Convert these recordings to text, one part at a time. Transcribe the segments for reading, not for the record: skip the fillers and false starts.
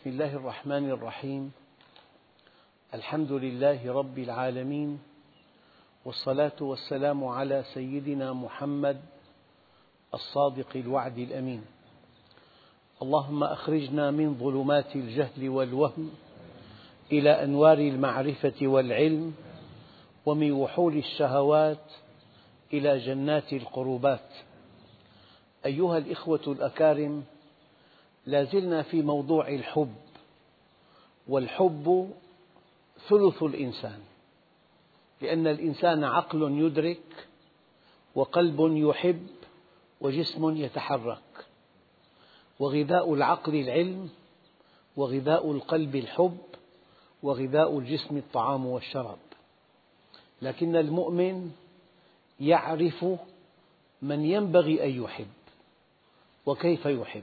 بسم الله الرحمن الرحيم. الحمد لله رب العالمين، والصلاة والسلام على سيدنا محمد الصادق الوعد الأمين. اللهم أخرجنا من ظلمات الجهل والوهم إلى أنوار المعرفة والعلم، ومن وحول الشهوات إلى جنات القربات. أيها الإخوة الأكارم، لا زلنا في موضوع الحب، والحب ثلث الإنسان، لأن الإنسان عقل يدرك، وقلب يحب، وجسم يتحرك، وغذاء العقل العلم، وغذاء القلب الحب، وغذاء الجسم الطعام والشراب. لكن المؤمن يعرف من ينبغي أن يحب وكيف يحب.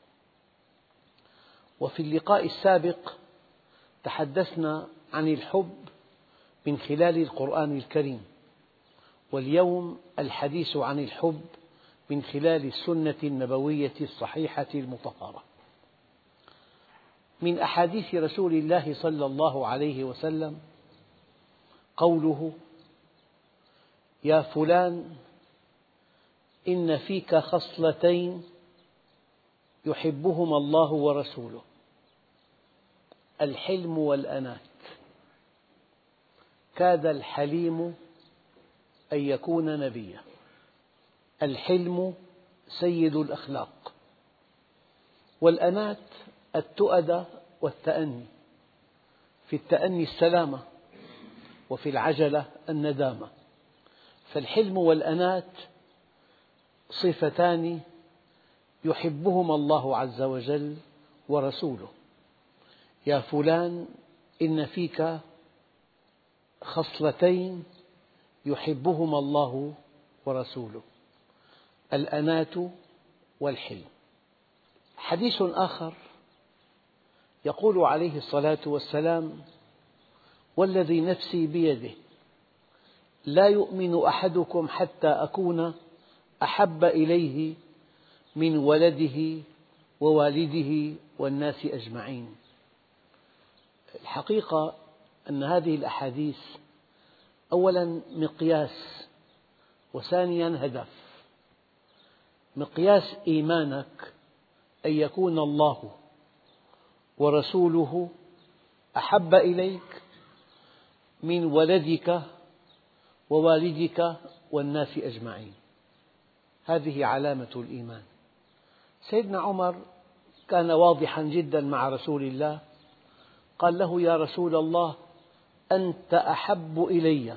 وفي اللقاء السابق تحدثنا عن الحب من خلال القرآن الكريم، واليوم الحديث عن الحب من خلال السنة النبوية الصحيحة المطهرة. من أحاديث رسول الله صلى الله عليه وسلم قوله: يا فلان إن فيك خصلتين يحبهما الله ورسوله، الحلم والأنات. كاد الحليم أن يكون نبيا. الحلم سيد الأخلاق، والأنات التؤدة والتأني. في التأني السلامة، وفي العجلة الندامة. فالحلم والأنات صفتان يحبهما الله عز وجل ورسوله. يا فلان إن فيك خصلتين يحبهما الله ورسوله، الأنات والحلم. حديث آخر يقول عليه الصلاة والسلام: والذي نفسي بيده لا يؤمن أحدكم حتى أكون أحب إليه من ولده ووالده والناس أجمعين. الحقيقة أن هذه الأحاديث أولاً مقياس، وثانياً هدف. مقياس إيمانك أن يكون الله ورسوله أحب إليك من ولدك ووالدك والناس أجمعين. هذه علامة الإيمان. سيدنا عمر كان واضحاً جداً مع رسول الله، قال له: يا رسول الله، أنت أحب إلي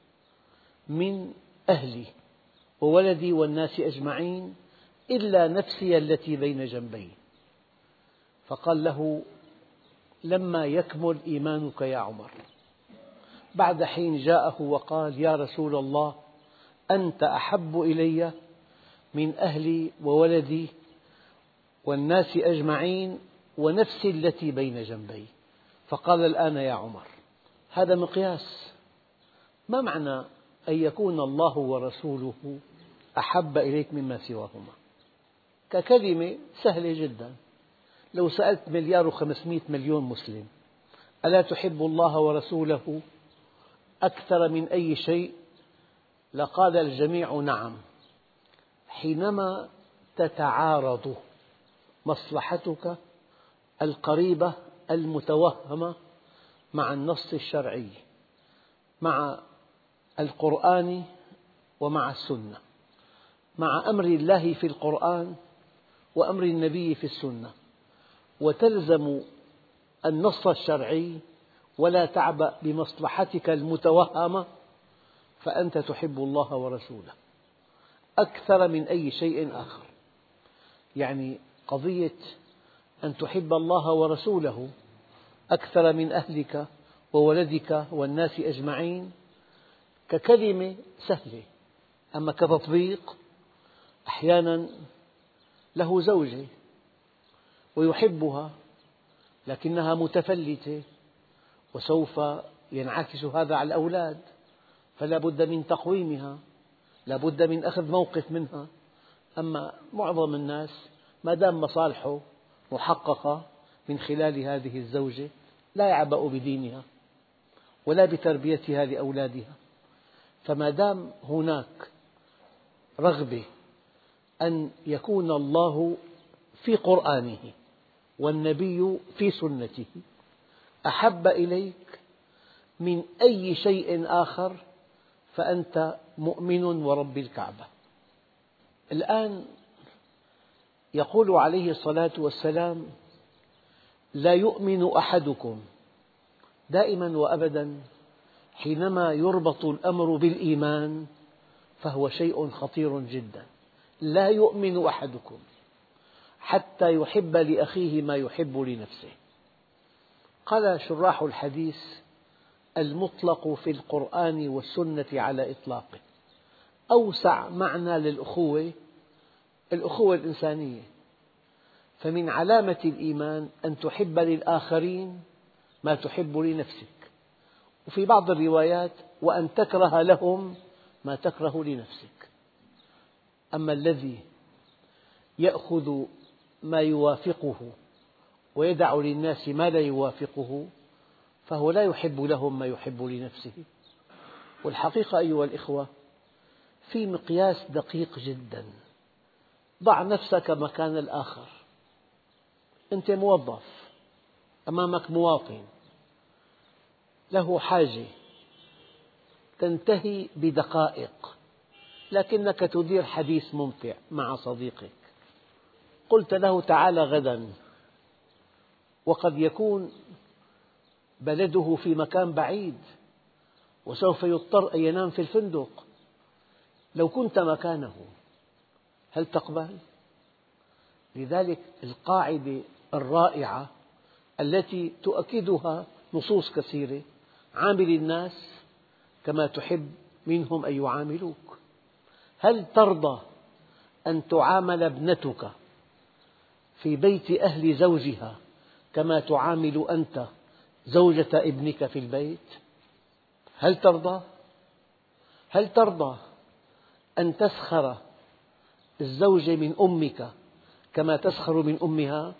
من أهلي وولدي والناس أجمعين إلا نفسي التي بين جنبي. فقال له: لما يكمل إيمانك يا عمر. بعد حين جاءه وقال: يا رسول الله، أنت أحب إلي من أهلي وولدي والناس أجمعين ونفسي التي بين جنبي. فقال: الآن يا عمر. هذا مقياس. ما معنى أن يكون الله ورسوله أحب إليك مما سواهما؟ ككلمة سهلة جدا. لو سألت 1,500,000,000 مسلم: ألا تحب الله ورسوله أكثر من أي شيء؟ لقال الجميع: نعم. حينما تتعارض مصلحتك القريبة المتوهمة مع النص الشرعي، مع القرآن ومع السنة، مع أمر الله في القرآن وأمر النبي في السنة، وتلزم النص الشرعي ولا تعبأ بمصلحتك المتوهمة، فأنت تحب الله ورسوله أكثر من أي شيء آخر. يعني قضية أن تحب الله ورسوله أكثر من أهلك وولدك والناس أجمعين ككلمة سهلة، أما كتطبيق أحيانا له زوجة ويحبها لكنها متفلتة، وسوف ينعكس هذا على الأولاد، فلا بد من تقويمها، لا بد من أخذ موقف منها. أما معظم الناس ما دام مصالحه محققة من خلال هذه الزوجة لا يعبأ بدينها ولا بتربيتها لأولادها. فما دام هناك رغبة أن يكون الله في قرآنه والنبي في سنته أحب إليك من أي شيء آخر فأنت مؤمن ورب الكعبة. الآن يقول عليه الصلاة والسلام: لا يؤمن أحدكم. دائما وأبدا حينما يربط الأمر بالإيمان فهو شيء خطير جدا. لا يؤمن أحدكم حتى يحب لأخيه ما يحب لنفسه. قال شراح الحديث: المطلق في القرآن والسنة على إطلاقه. أوسع معنى للأخوة الأخوة الإنسانية. فمن علامة الإيمان أن تحب للآخرين ما تحب لنفسك، وفي بعض الروايات وأن تكره لهم ما تكره لنفسك. أما الذي يأخذ ما يوافقه ويدع للناس ما لا يوافقه فهو لا يحب لهم ما يحب لنفسه. والحقيقة أيها الإخوة في مقياس دقيق جدا. ضع نفسك مكان الآخر. أنت موظف، أمامك مواطن له حاجة تنتهي بدقائق، لكنك تدير حديث ممتع مع صديقك. قلت له: تعال غدا، وقد يكون بلده في مكان بعيد وسوف يضطر أن ينام في الفندق. لو كنت مكانه هل تقبل؟ لذلك القاعدة الرائعة التي تؤكدها نصوص كثيرة: عامل الناس كما تحب منهم أن يعاملوك. هل ترضى أن تعامل ابنتك في بيت أهل زوجها كما تعامل أنت زوجة ابنك في البيت؟ هل ترضى؟ هل ترضى أن تسخر الزوجة من أمك كما تسخر من أمها؟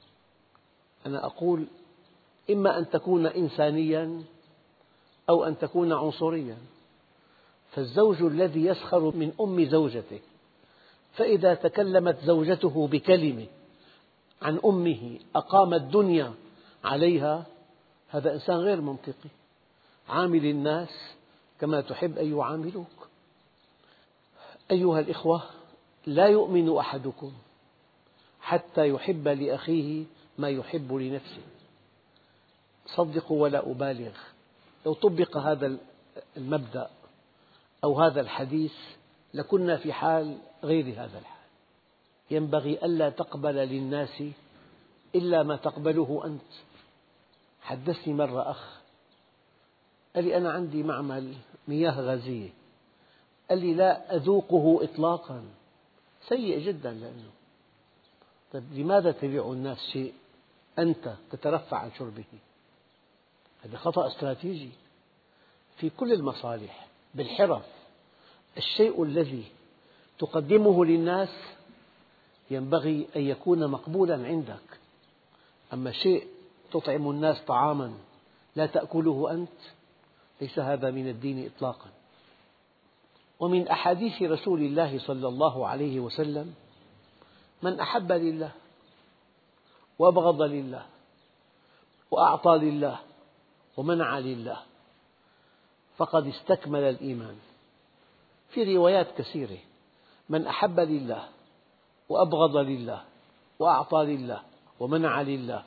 أنا أقول: إما أن تكون إنسانياً أو أن تكون عنصرياً. فالزوج الذي يسخر من أم زوجته فإذا تكلمت زوجته بكلمة عن أمه أقام الدنيا عليها، هذا إنسان غير منطقي. عامل الناس كما تحب أن يعاملوك. أيها الإخوة، لا يؤمن أحدكم حتى يحب لأخيه ما يحب لنفسه. صدقوا ولا أبالغ، لو طبق هذا المبدأ أو هذا الحديث لكنا في حال غير هذا الحال. ينبغي ألا تقبل للناس إلا ما تقبله أنت. حدثني مرة أخ قال لي: أنا عندي معمل مياه غازية، قال لي: لا أذوقه إطلاقا، سيء جدا. لأنه طيب لماذا تبيع الناس شيء أنت تترفع عن شربه؟ هذا خطأ استراتيجي في كل المصالح. بالحرف الشيء الذي تقدمه للناس ينبغي أن يكون مقبولا عندك. أما شيء تطعم الناس طعاما لا تأكله أنت ليس هذا من الدين إطلاقا. ومن أحاديث رسول الله صلى الله عليه وسلم: من أحب لله وأبغض لله وأعطى لله ومنع لله فقد استكمل الإيمان. في روايات كثيرة: من أحب لله وأبغض لله وأعطى لله ومنع لله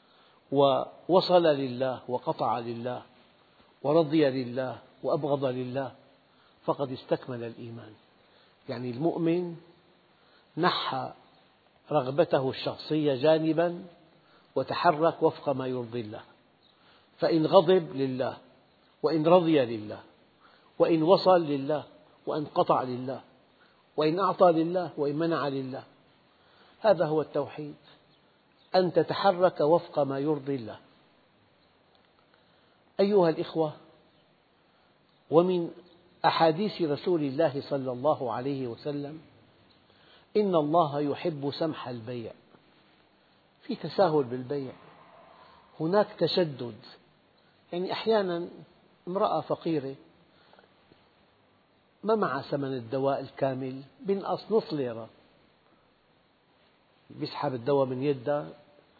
ووصل لله وقطع لله ورضي لله وأبغض لله فقد استكمل الإيمان. يعني المؤمن نحى رغبته الشخصية جانبا وتحرك وفق ما يرضي الله. فإن غضب لله، وإن رضي لله، وإن وصل لله، وإن قطع لله، وإن أعطى لله، وإن منع لله. هذا هو التوحيد، أن تتحرك وفق ما يرضي الله. أيها الإخوة، ومن أحاديث رسول الله صلى الله عليه وسلم: إن الله يحب سمح البيع. في تساهل بالبيع، هناك تشدد، يعني أحيانا امرأة فقيرة ما معها ثمن الدواء الكامل، بينقص نص ليرة، بيسحب الدواء من يدها،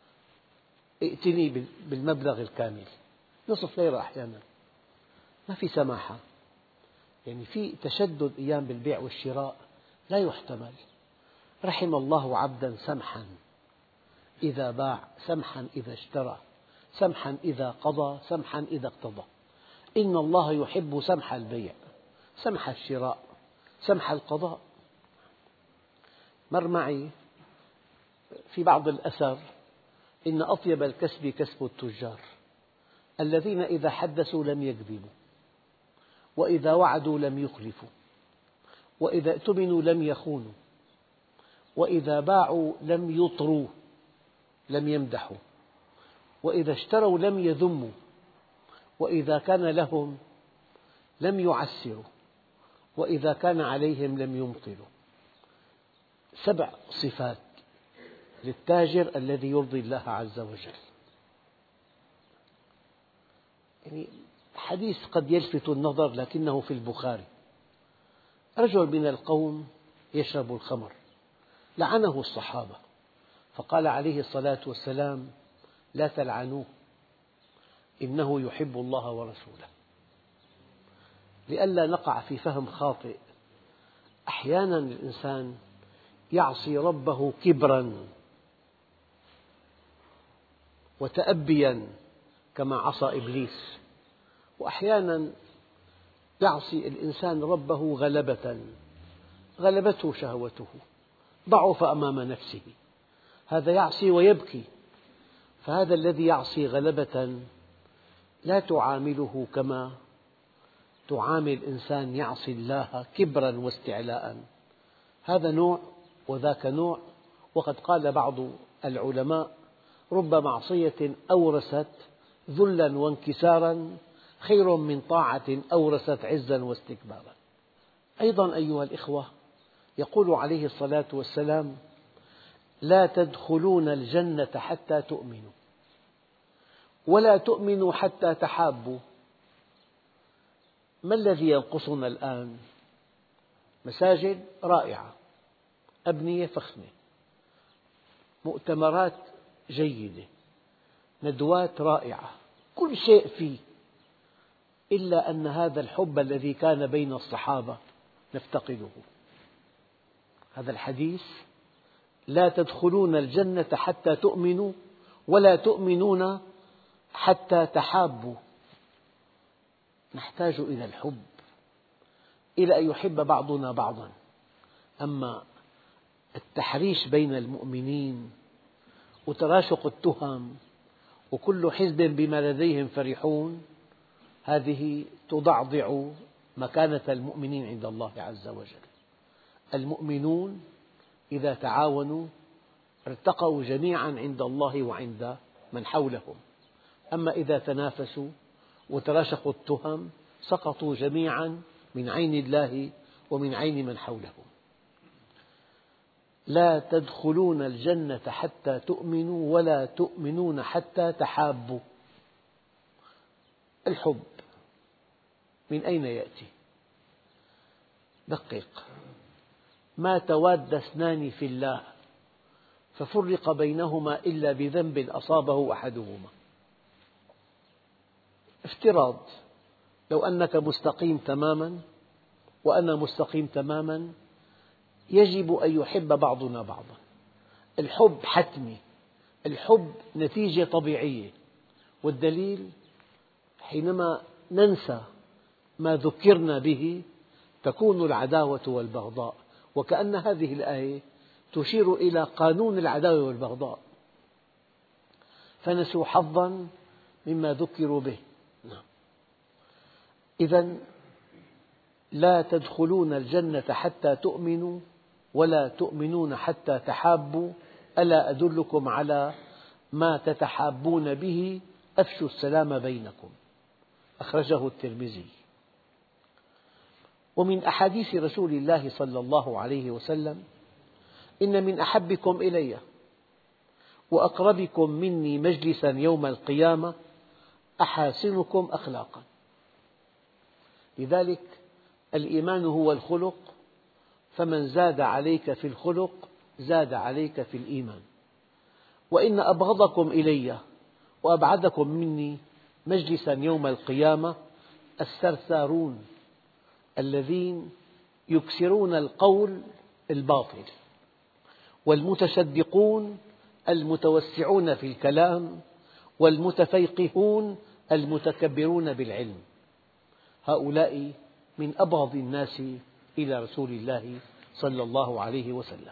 ائتني بالمبلغ الكامل، نصف ليرة أحيانا، ما في سماحة، يعني في تشدد أيام بالبيع والشراء لا يحتمل. رحم الله عبدا سمحا إذا باع، سمحا إذا اشترى، سمحا إذا قضى، سمحا إذا اقتضى. إن الله يحب سمح البيع، سمح الشراء، سمح القضاء. مر معي في بعض الأثر: إن أطيب الكسب كسب التجار الذين إذا حدثوا لم يكذبوا، وإذا وعدوا لم يخلفوا، وإذا اؤتمنوا لم يخونوا، وإذا باعوا لم يطروا، لم يمدحوا، وإذا اشتروا لم يذموا، وإذا كان لهم لم يعسروا، وإذا كان عليهم لم يمطلوا. 7 صفات للتاجر الذي يرضي الله عز وجل. يعني حديث قد يلفت النظر لكنه في البخاري: رجل من القوم يشرب الخمر، لعنه الصحابة، فقال عليه الصلاة والسلام: لا تلعنوه إنه يحب الله ورسوله. لئلا نقع في فهم خاطئ، أحيانا الإنسان يعصي ربه كبرا وتأبيا كما عصى إبليس، وأحيانا يعصي الإنسان ربه غلبة، غلبته شهوته، ضعف أمام نفسه، هذا يعصي ويبكي. فهذا الذي يعصي غلبة لا تعامله كما تعامل إنسان يعصي الله كبرا واستعلاء، هذا نوع وذاك نوع. وقد قال بعض العلماء: رب معصية أورثت ذلا وانكسارا خير من طاعة أورثت عزا واستكبارا. أيضا أيها الإخوة، يقول عليه الصلاة والسلام: لا تدخلون الجنة حتى تؤمنوا، ولا تؤمنوا حتى تحابوا. ما الذي ينقصنا الآن؟ مساجد رائعة، أبنية فخمة، مؤتمرات جيدة، ندوات رائعة، كل شيء فيه، إلا أن هذا الحب الذي كان بين الصحابة نفتقده. هذا الحديث: لا تدخلون الجنة حتى تؤمنوا ولا تؤمنون حتى تحابوا. نحتاج إلى الحب، إلى أن يحب بعضنا بعضا. أما التحريش بين المؤمنين وتراشق التهم وكل حزب بما لديهم فرحون، هذه تضعضع مكانة المؤمنين عند الله عز وجل. المؤمنون إذا تعاونوا ارتقوا جميعا عند الله وعند من حولهم، أما إذا تنافسوا وتراشقوا التهم سقطوا جميعا من عين الله ومن عين من حولهم. لا تدخلون الجنة حتى تؤمنوا ولا تؤمنون حتى تحابوا. الحب من أين يأتي؟ دقق: ما تواد اثنان في الله ففرق بينهما إلا بذنب أصابه أحدهما. افتراض لو أنك مستقيم تماما وأنا مستقيم تماما، يجب أن يحب بعضنا بعضا. الحب حتمي، الحب نتيجة طبيعية، والدليل حينما ننسى ما ذكرنا به تكون العداوة والبغضاء، وكأن هذه الآية تشير إلى قانون العداوة والبغضاء، فنسوا حظا مما ذكروا به. إذن لا تدخلون الجنة حتى تؤمنوا ولا تؤمنون حتى تحابوا، ألا أدلكم على ما تتحابون به؟ أفشوا السلام بينكم. أخرجه الترمذي. ومن أحاديث رسول الله صلى الله عليه وسلم: إن من أحبكم إلي وأقربكم مني مجلسا يوم القيامة أحاسنكم أخلاقا. لذلك الإيمان هو الخلق، فمن زاد عليك في الخلق زاد عليك في الإيمان. وإن أبغضكم إلي وأبعدكم مني مجلسا يوم القيامة الثرثارون الذين يكثرون القول الباطل، والمتشدقون المتوسعون في الكلام، والمتفيقهون المتكبرون بالعلم. هؤلاء من أبغض الناس إلى رسول الله صلى الله عليه وسلم.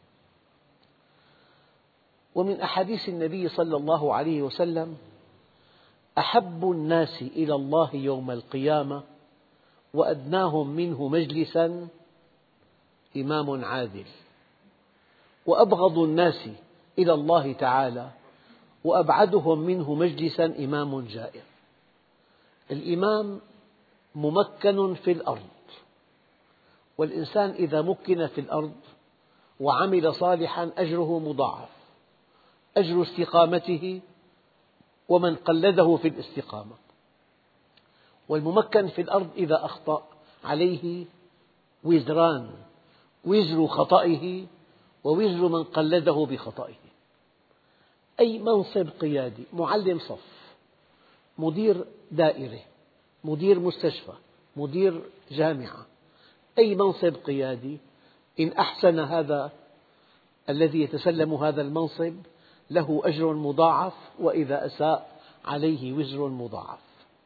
ومن أحاديث النبي صلى الله عليه وسلم: أحب الناس إلى الله يوم القيامة وأدناهم منه مجلسا إمام عادل، وأبغض الناس إلى الله تعالى وأبعدهم منه مجلسا إمام جائر. الإمام ممكن في الأرض، والإنسان إذا مكن في الأرض وعمل صالحا أجره مضاعف، أجر استقامته ومن قلده في الاستقامة. والممكن في الأرض إذا أخطأ عليه وزران: وزر خطئه ووزر من قلده بخطئه. أي منصب قيادي، معلم صف، مدير دائرة، مدير مستشفى، مدير جامعة، أي منصب قيادي إن أحسن هذا الذي يتسلم هذا المنصب له أجر مضاعف، وإذا أساء عليه وزر مضاعف.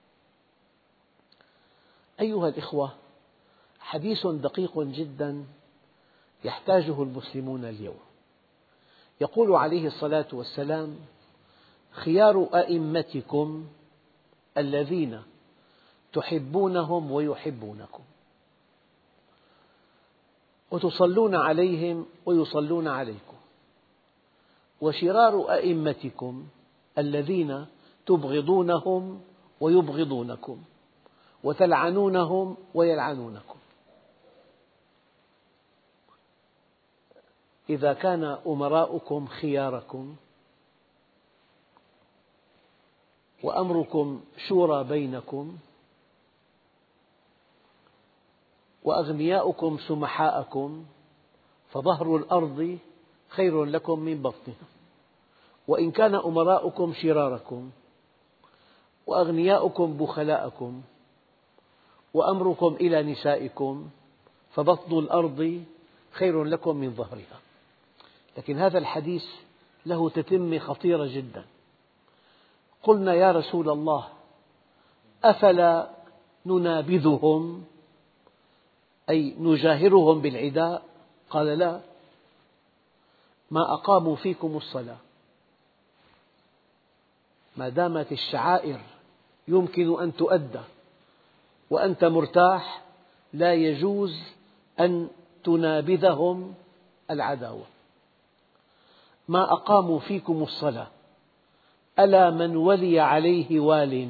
أيها الإخوة، حديث دقيق جدا يحتاجه المسلمون اليوم. يقول عليه الصلاة والسلام: خيار أئمتكم الذين تحبونهم ويحبونكم، وتصلون عليهم ويصلون عليكم، وشرار أئمتكم الذين تبغضونهم ويبغضونكم، وتلعنونهم ويلعنونكم. إذا كان أمراؤكم خياركم وأمركم شورى بينكم وأغنياؤكم سمحاءكم فظهر الأرض خير لكم من بطنها. وإن كان أمراؤكم شراركم وأغنياؤكم بخلاءكم وأمركم إلى نسائكم فبطن الأرض خير لكم من ظهرها. لكن هذا الحديث له تتمة خطيرة جدا. قلنا: يا رسول الله، أفلا ننابذهم أي نجاهرهم بالعداء؟ قال: لا، ما أقاموا فيكم الصلاة. ما دامت الشعائر يمكن أن تؤدى وأنت مرتاح لا يجوز أن تنابذهم العداوة. ما أقاموا فيكم الصلاة ألا من ولي عليه وال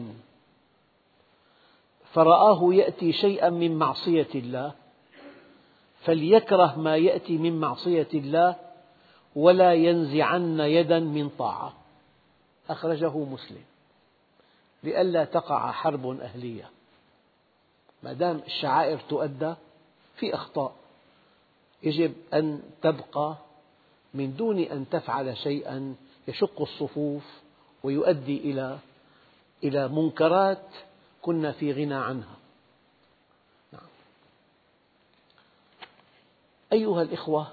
فرآه يأتي شيئا من معصية الله فليكره ما يأتي من معصية الله ولا ينزعن يدا من طاعة. أخرجه مسلم. لئلا تقع حرب أهلية، ما دام الشعائر تؤدى في أخطاء يجب أن تبقى من دون أن تفعل شيئا يشق الصفوف ويؤدي إلى منكرات كنا في غنى عنها. أيها الإخوة،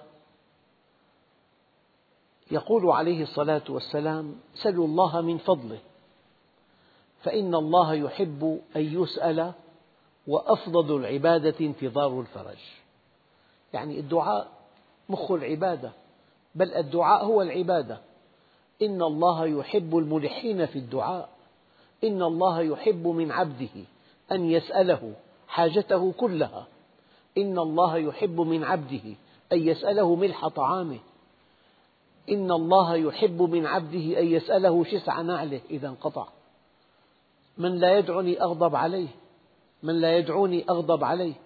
يقول عليه الصلاة والسلام: سلوا الله من فضله فإن الله يحب أن يسأل وأفضل العبادة انتظار الفرج. يعني الدعاء مخ العبادة، بل الدعاء هو العبادة. إن الله يحب الملحين في الدعاء. إن الله يحب من عبده أن يسأله حاجته كلها. إن الله يحب من عبده أن يسأله ملح طعامه. إن الله يحب من عبده أن يسأله شسع نعله إذا انقطع. من لا يدعني أغضب عليه، من لا يدعوني أغضب عليه.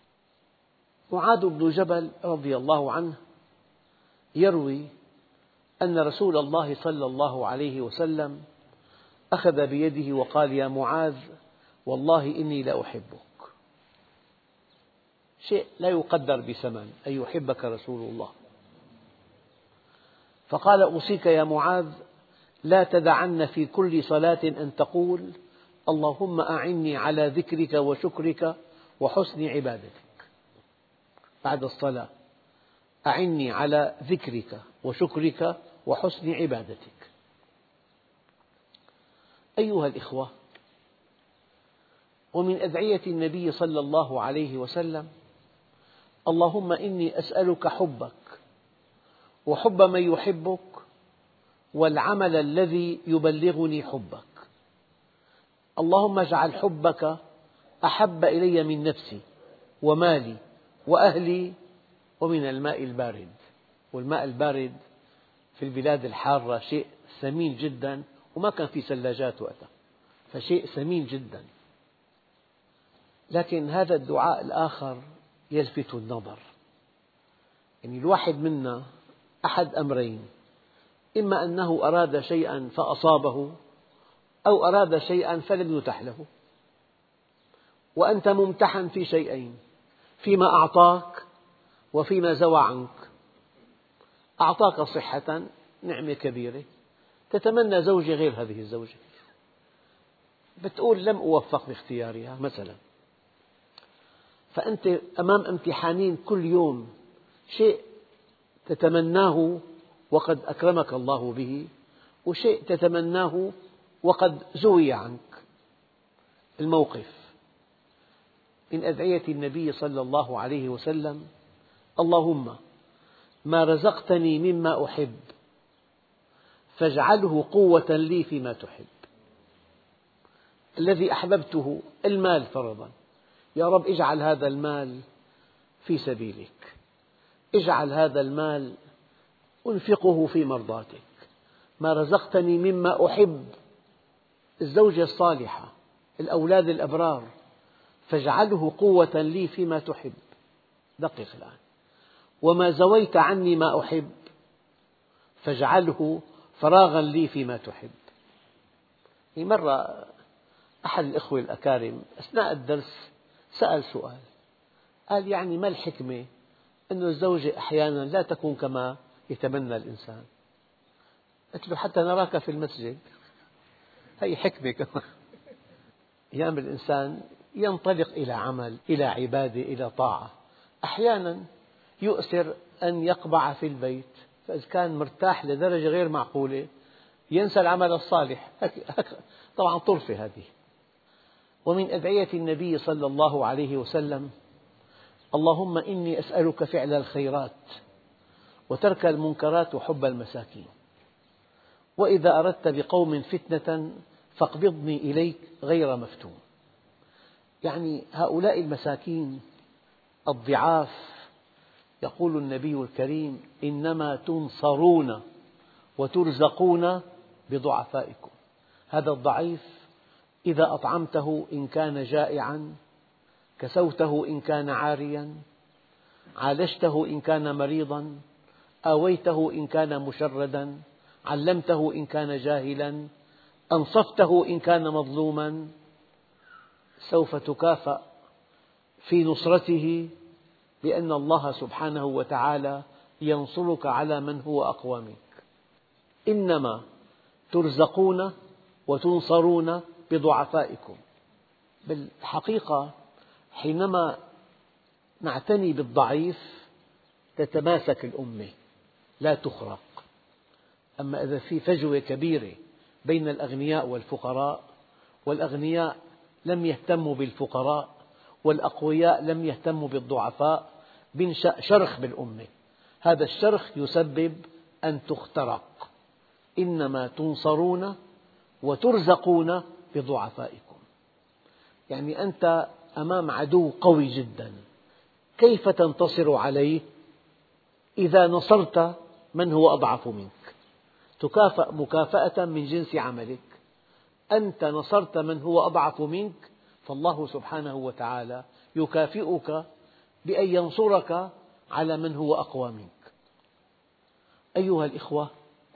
معاذ بن جبل رضي الله عنه يروي أن رسول الله صلى الله عليه وسلم أخذ بيده وقال: يا معاذ، والله إني لأحبك. شيء لا يقدر بثمن أن يحبك رسول الله. فقال: أوصيك يا معاذ لا تدعن في كل صلاة أن تقول: اللهم أعني على ذكرك وشكرك وحسن عبادتك. بعد الصلاة: أعني على ذكرك وشكرك وحسن عبادتك. أيها الإخوة، ومن أدعية النبي صلى الله عليه وسلم: اللهم إني أسألك حبك وحب من يحبك والعمل الذي يبلغني حبك. اللهم اجعل حبك أحب إلي من نفسي ومالي وأهلي ومن الماء البارد. والماء البارد في البلاد الحارة شيء ثمين جدا، وما كان في ثلاجات وقتها، فشيء ثمين جدا. لكن هذا الدعاء الآخر يلفت النظر. يعني الواحد منا أحد أمرين: إما أنه أراد شيئا فأصابه، أو أراد شيئا فلم يتح له. وأنت ممتحن في شيئين: فيما أعطاك وفيما زوى عنك. أعطاك صحة، نعمة كبيرة، تتمنى زوجة غير هذه الزوجة، بتقول لم أوفق باختيارها مثلا. فأنت أمام امتحانين كل يوم: شيء تتمناه وقد أكرمك الله به، وشيء تتمناه وقد زوي عنك. الموقف من أدعية النبي صلى الله عليه وسلم: اللهم ما رزقتني مما أحب فاجعله قوة لي فيما تحب. الذي أحببته المال فرضا، يا رب اجعل هذا المال في سبيلك، اجعل هذا المال أنفقه في مرضاتك. ما رزقتني مما أحب، الزوجة الصالحة، الأولاد الأبرار، فاجعله قوة لي فيما تحب. دقق الآن: وما زويت عني ما أحب فاجعله فراغا لي فيما تحب. مرة أحد الأخوة الأكارم أثناء الدرس سأل سؤال، قال: يعني ما الحكمة أن الزوجة أحيانا لا تكون كما يتمنى الإنسان؟ قلت له: حتى نراك في المسجد، هذه حكمة كمان. أيام الإنسان ينطلق إلى عمل، إلى عبادة، إلى طاعة، أحيانا يؤثر أن يقبع في البيت، فإذا كان مرتاح لدرجة غير معقولة ينسى العمل الصالح. طبعا طرفة هذه. ومن أدعية النبي صلى الله عليه وسلم: اللهم إني أسألك فعل الخيرات وترك المنكرات وحب المساكين، وإذا أردت بقوم فتنة فاقبضني إليك غير مفتون. يعني هؤلاء المساكين الضعاف، يقول النبي الكريم: إنما تنصرون وترزقون بضعفائكم. هذا الضعيف إذا أطعمته إن كان جائعا، كسوته إن كان عاريا، عالجته إن كان مريضا، آويته إن كان مشردا، علمته إن كان جاهلا، أنصفته إن كان مظلوما، سوف تكافأ في نصرته، لأن الله سبحانه وتعالى ينصرك على من هو أقوى منك. إنما ترزقون وتنصرون بضعفائكم. بالحقيقة حينما نعتني بالضعيف تتماسك الأمة، لا تخرق. أما إذا في فجوة كبيرة بين الأغنياء والفقراء، والأغنياء لم يهتموا بالفقراء والأقوياء لم يهتموا بالضعفاء، بينشأ شرخ بالأمة. هذا الشرخ يسبب أن تخترق. إنما تنصرون وترزقون بضعفائكم. يعني أنت أمام عدو قوي جدا، كيف تنتصر عليه؟ إذا نصرت من هو أضعف منك تكافأ مكافأة من جنس عملك. أنت نصرت من هو أضعف منك، فالله سبحانه وتعالى يكافئك بأن ينصرك على من هو أقوى منك. أيها الإخوة،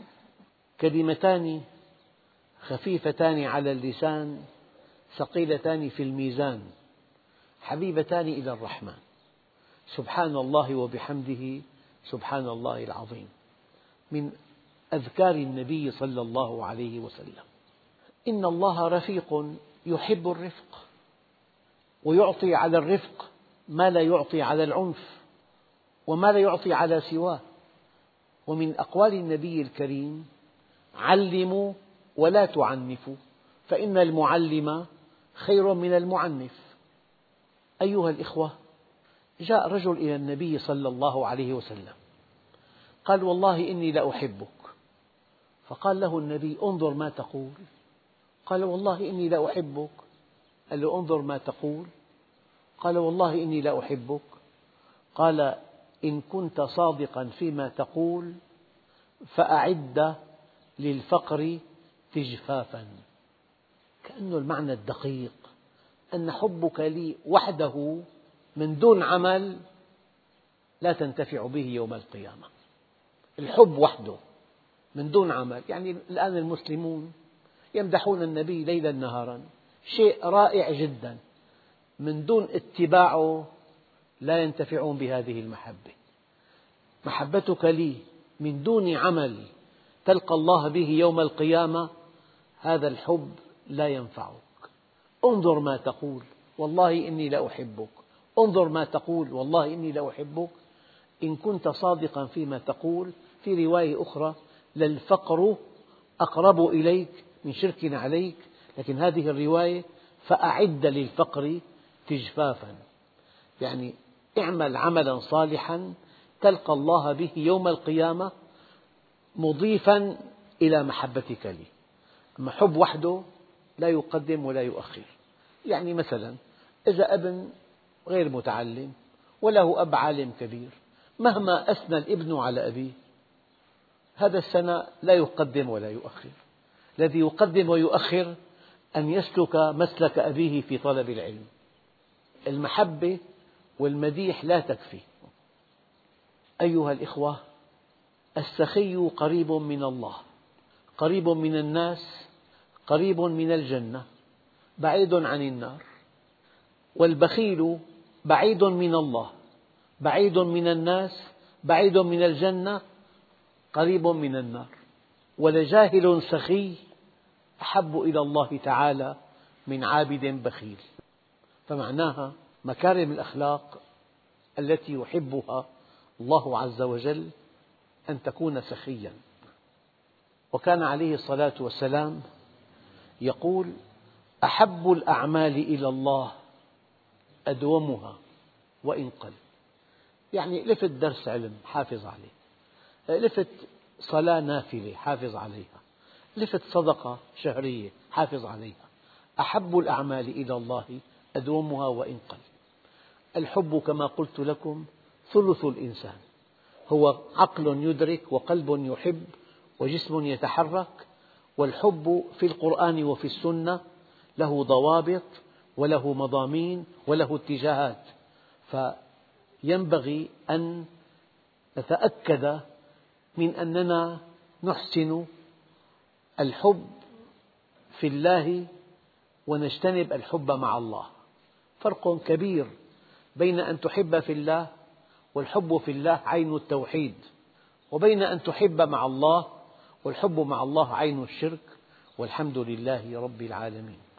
كلمتان خفيفتان على اللسان ثقيلتان في الميزان حبيبتان إلى الرحمن سبحان الله وبحمده سبحان الله العظيم، من أذكار النبي صلى الله عليه وسلم. إن الله رفيق يحب الرفق، ويعطي على الرفق ما لا يعطي على العنف وما لا يعطي على سواه. ومن أقوال النبي الكريم: علموا ولا تعنفوا، فإن المعلم خير من المعنف. أيها الإخوة، جاء رجل إلى النبي صلى الله عليه وسلم قال: والله إني لأحبك. فقال له النبي: انظر ما تقول. قال: والله إني لأحبك. قال له: انظر ما تقول. قال: والله إني لأحبك. قال: إن كنت صادقا فيما تقول فأعد للفقر تجفافا. كأن المعنى الدقيق أن حبك لي وحده من دون عمل لا تنتفع به يوم القيامة. الحب وحده من دون عمل. يعني الآن المسلمون يمدحون النبي ليلا نهارا، شيء رائع جدا، من دون اتباعه لا ينتفعون بهذه المحبة. محبتك لي من دون عمل تلقى الله به يوم القيامة، هذا الحب لا ينفعك. انظر ما تقول، والله إني لأحبك. انظر ما تقول، والله إني لأحبك. إن كنت صادقا فيما تقول. في رواية أخرى: للفقر أقرب إليك من شرك عليك. لكن هذه الرواية: فأعد للفقر تجفافا، يعني اعمل عملا صالحا تلقى الله به يوم القيامة مضيفا إلى محبتك لي. أما حب وحده لا يقدم ولا يؤخر. يعني مثلا إذا ابن غير متعلم وله أب عالم كبير، مهما أثنى الابن على أبيه هذا الثناء لا يقدم ولا يؤخر. الذي يقدم ويؤخر أن يسلك مسلك أبيه في طلب العلم. المحبة والمديح لا تكفي. أيها الإخوة، السخي قريب من الله، قريب من الناس، قريب من الجنة، بعيد عن النار. والبخيل بعيد من الله، بعيد من الناس، بعيد من الجنة، قريب من النار. ولجاهل سخي أحب إلى الله تعالى من عابد بخيل. فمعناها مكارم الأخلاق التي يحبها الله عز وجل أن تكون سخيا. وكان عليه الصلاة والسلام يقول: أحب الأعمال إلى الله أدومها وإن قل. يعني لفت درس علم حافظ عليه، لفت صلاة نافلة حافظ عليها، لفت صدقة شهرية حافظ عليها. أحب الأعمال إلى الله أدومها وإن قل. الحب كما قلت لكم ثلث الإنسان، هو عقل يدرك وقلب يحب وجسم يتحرك. والحب في القرآن وفي السنة له ضوابط وله مضامين وله اتجاهات، فينبغي أن نتأكد من أننا نحسن الحب في الله ونجتنب الحب مع الله. فرق كبير بين أن تحب في الله، والحب في الله عين التوحيد، وبين أن تحب مع الله والحب مع الله عين الشرك. والحمد لله رب العالمين.